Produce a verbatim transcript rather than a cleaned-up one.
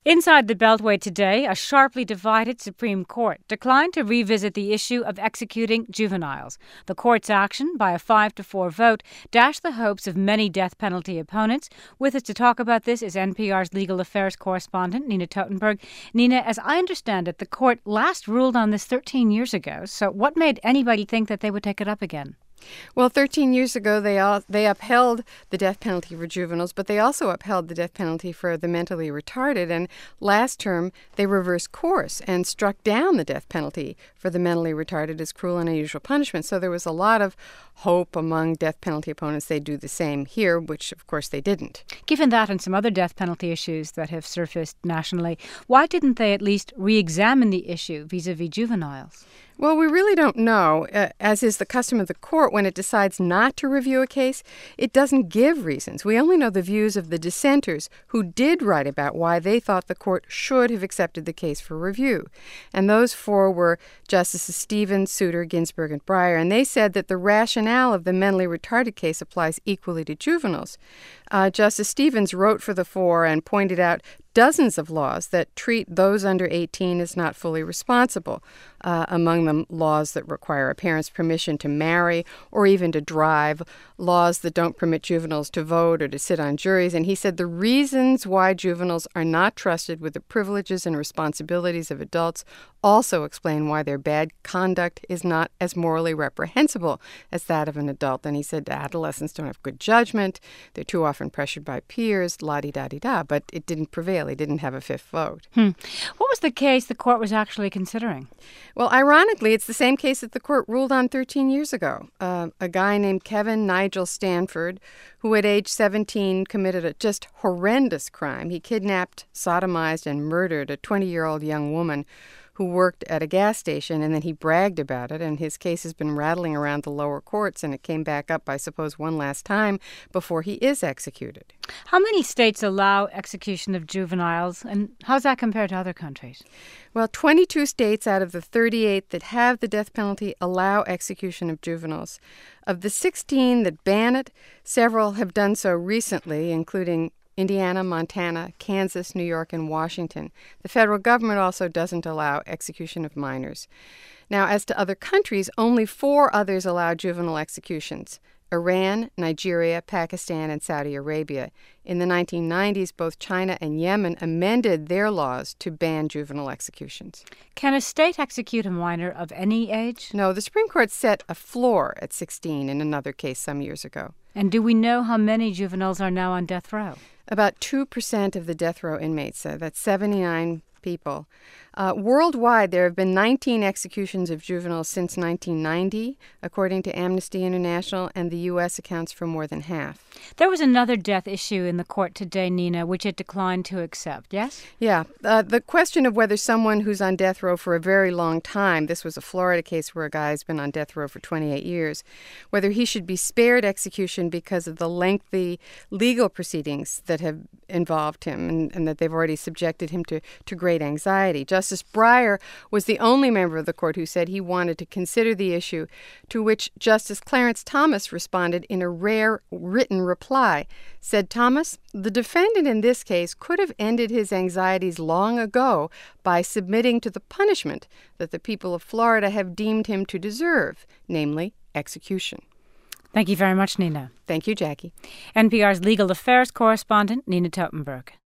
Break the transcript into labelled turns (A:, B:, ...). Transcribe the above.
A: Inside the Beltway today, a sharply divided Supreme Court declined to revisit the issue of executing juveniles. The court's action, by a five to four vote, dashed the hopes of many death penalty opponents. With us to talk about this is N P R's legal affairs correspondent, Nina Totenberg. Nina, as I understand it, the court last ruled on this thirteen years ago. So what made anybody think that they would take it up again?
B: Well, thirteen years ago, they all, they upheld the death penalty for juveniles, but they also upheld the death penalty for the mentally retarded. And last term, they reversed course and struck down the death penalty for the mentally retarded as cruel and unusual punishment. So there was a lot of hope among death penalty opponents they'd do the same here, which, of course, they didn't.
A: Given that and some other death penalty issues that have surfaced nationally, why didn't they at least re-examine the issue vis-a-vis juveniles?
B: Well, we really don't know. Uh, as is the custom of the court, when it decides not to review a case, it doesn't give reasons. We only know the views of the dissenters who did write about why they thought the court should have accepted the case for review. And those four were Justices Stevens, Souter, Ginsburg, and Breyer. And they said that the rationale of the mentally retarded case applies equally to juveniles. Uh, Justice Stevens wrote for the four and pointed out dozens of laws that treat those under eighteen as not fully responsible, uh, among them laws that require a parent's permission to marry or even to drive, laws that don't permit juveniles to vote or to sit on juries. And he said the reasons why juveniles are not trusted with the privileges and responsibilities of adults also explain why their bad conduct is not as morally reprehensible as that of an adult. And he said adolescents don't have good judgment, they're too often pressured by peers, la-di-da-di-da, but it didn't prevail. He didn't have a fifth vote.
A: Hmm. What was the case the court was actually considering?
B: Well, ironically, it's the same case that the court ruled on thirteen years ago. Uh, a guy named Kevin Nigel Stanford, who at age seventeen committed a just horrendous crime. He kidnapped, sodomized, and murdered a twenty-year-old young woman who worked at a gas station, and then he bragged about it, and his case has been rattling around the lower courts, and it came back up, I suppose, one last time before he is executed.
A: How many states allow execution of juveniles, and how does that compare to other countries?
B: Well, twenty-two states out of the thirty-eight that have the death penalty allow execution of juveniles. Of the sixteen that ban it, several have done so recently, including Indiana, Montana, Kansas, New York, and Washington. The federal government also doesn't allow execution of minors. Now, as to other countries, only four others allow juvenile executions: Iran, Nigeria, Pakistan, and Saudi Arabia. In the nineteen nineties, both China and Yemen amended their laws to ban juvenile executions.
A: Can a state execute a minor of any age?
B: No, the Supreme Court set a floor at sixteen in another case some years ago.
A: And do we know how many juveniles are now on death row?
B: About two percent of the death row inmates, uh, that's seventy-nine people. Uh, worldwide, there have been nineteen executions of juveniles since nineteen ninety, according to Amnesty International, and the U S accounts for more than half.
A: There was another death issue in the court today, Nina, which it declined to accept, yes?
B: Yeah. Uh, the question of whether someone who's on death row for a very long time, this was a Florida case where a guy's been on death row for twenty-eight years, whether he should be spared execution because of the lengthy legal proceedings that have involved him and, and that they've already subjected him to, to great anxiety. Justice Breyer was the only member of the court who said he wanted to consider the issue, to which Justice Clarence Thomas responded in a rare written reply. Said Thomas, "The defendant in this case could have ended his anxieties long ago by submitting to the punishment that the people of Florida have deemed him to deserve, namely execution."
A: Thank you very much, Nina.
B: Thank you, Jackie.
A: N P R's legal affairs correspondent, Nina Totenberg.